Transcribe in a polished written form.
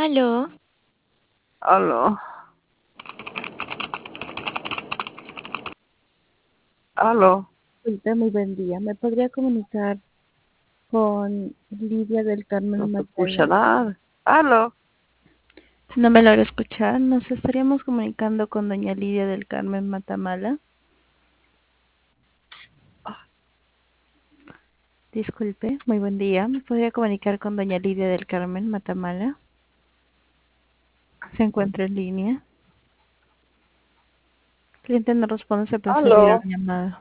Aló, Aló, aló, Disculpe, muy buen día. ¿Me podría comunicar con Lidia del no Carmen se escucha Matala? nada. Aló, ¿No me logra escuchar? Nos estaríamos comunicando con doña Lidia del Carmen Matamala. Disculpe, muy buen día. ¿Me podría comunicar con doña Lidia del Carmen Matamala? ¿Se encuentra en línea? Cliente no responde, se transferirá aló. la llamada.